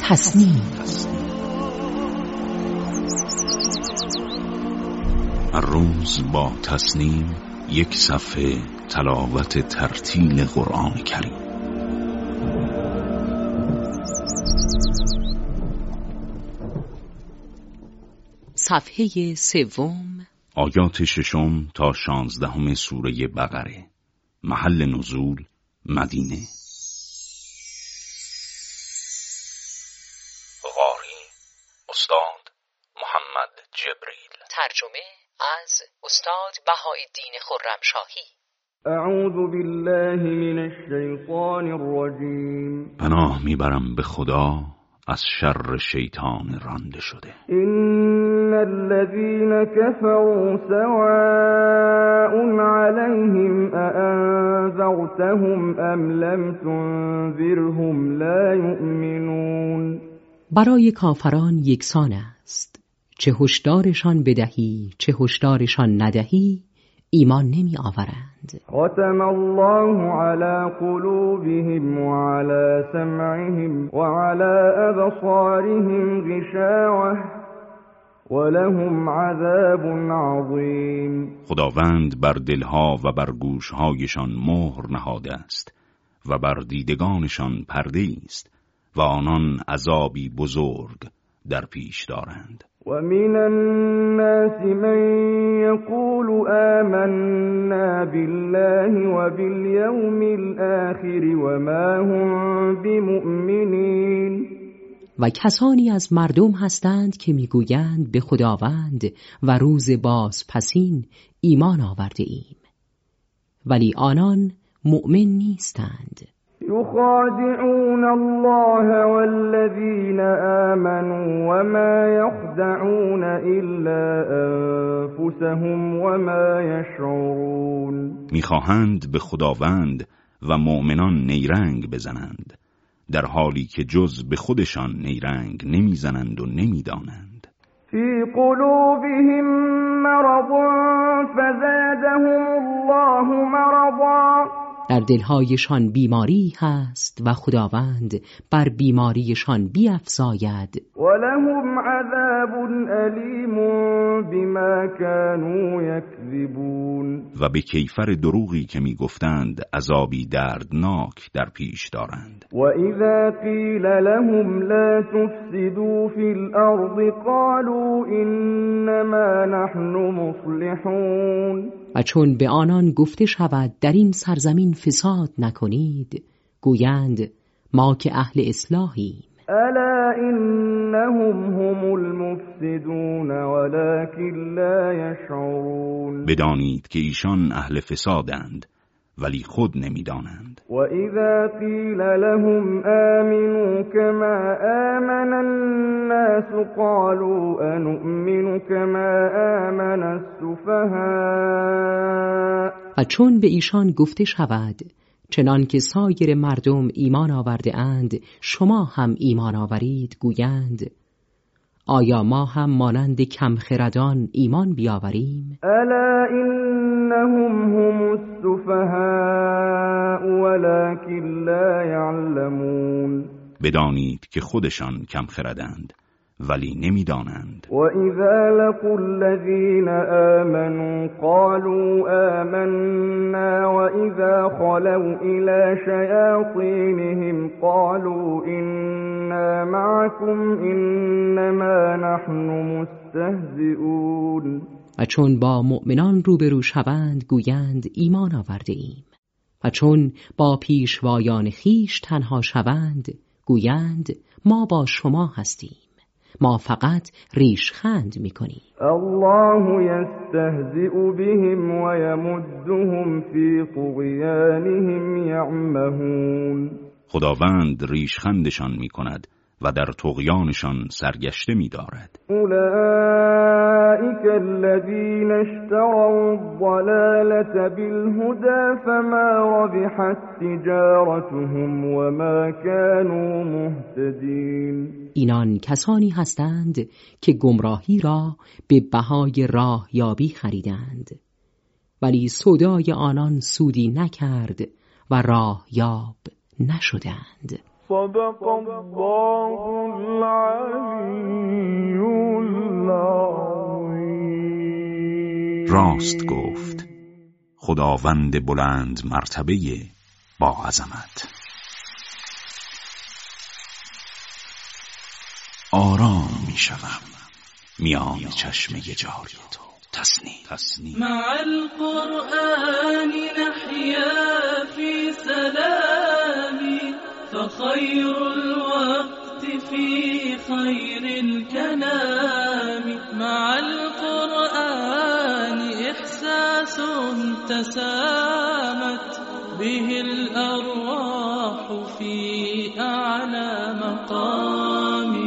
تصنیم. هر روز با تصنیم یک صفحه تلاوت ترتیل قرآن کریم. صفحه سوم، آیات 6 تا 16 سوره بقره. محل نزول مدینه. قاری استاد محمد جبریل. ترجمه از استاد بهاءالدین خرمشاهی. اعوذ بالله من الشیطان الرجیم. پناه میبرم به خدا از شر شیطان رانده شده. ان الذين كفروا سواء عليهم أأنذرتهم ام لم تنذرهم لا يؤمنون. برای کافران یکسان است، چه هشدارشان بدهی چه هشدارشان ندهی ایمان نمی آورند. ختم الله على قلوبهم وعلى سمعهم وعلى أبصارهم غشاوة ولهم عذاب عظیم. خداوند بر دلها و بر گوشهایشان مهر نهاده است و بر دیدگانشان پرده است و آنان عذابی بزرگ در پیش دارند. ومن الناس من يقول آمنا بالله وباليوم الآخر وما هم بمؤمنين. و کسانی از مردم هستند که میگویند به خداوند و روز بازپسین ایمان آورده ایم، ولی آنان مؤمن نیستند. يخادعون الله والذين آمنوا وما يخدعون إلا أنفسهم وما يشعرون. میخواهند به خداوند و مؤمنان نیرنگ بزنند، در حالی که جز به خودشان نیرنگ نمیزنند و نمیدانند. فی قلوبهم مرض فزادهم الله مرضا. در دلهایشان بیماری هست و خداوند بر بیماریشان بیفزاید. ولهم عذاب علیم بما كانوا یکذبون. و به کیفر دروغی که میگفتند عذابی دردناک در پیش دارند. و اذا قیل لهم لا تفسدوا فی الارض قالوا انما نحن مصلحون. و چون به آنان گفته شود در این سرزمین فساد نکنید، گویند ما که اهل اصلاحیم. الا انهم هم المفسدون ولكن لا يشعرون. بدانید که ایشان اهل فسادند ولی خود نمیدانند. و اذا قیل لهم آمنوا كما آمن الناس قالوا انؤمن كما آمن السفهاء. و چون به ایشان گفته شود چنان که سایر مردم ایمان آورده اند شما هم ایمان آورید، گویند آیا ما هم مانند کمخردان ایمان بیاوریم؟ الا انهم هم السفهاء ولكن لا يعلمون. بدانید که خودشان کمخردند ولی نمیدانند. و اذا لقوا الذين آمنوا قالوا آمنا و اذا خلوا الى شياطينهم قالوا إنا معكم انما نحن مستهزئون. و چون با مؤمنان روبرو شوند گویند ایمان آورده ایم، و چون با پیشوایان خیش تنها شوند گویند ما با شما هستیم، ما فقط ریشخند میکنیم. الله یستهزئ بهم و یمدهم فی طغیانهم یعمهون. خداوند ریشخندشان میکند و در طغیانشان سرگشته می‌دارد. اولئک الذین اشتروا الضلالة بالهدى فما ربحت تجارتهم وما كانوا مهتدین. اینان کسانی هستند که گمراهی را به بهای راه یابی خریدند، ولی سودای آنان سودی نکرد و راه یاب نشدند. صدق الله العلی العظیم. راست گفت خداوند بلند مرتبه با عظمت. آرام می شوم میان چشم جاری تو. تسنیم مع القرآن نحيا في سلام فخير الوقت في خير الكلام. مع القرآن إحساس تسامت به الأرواح في أعلى مقام.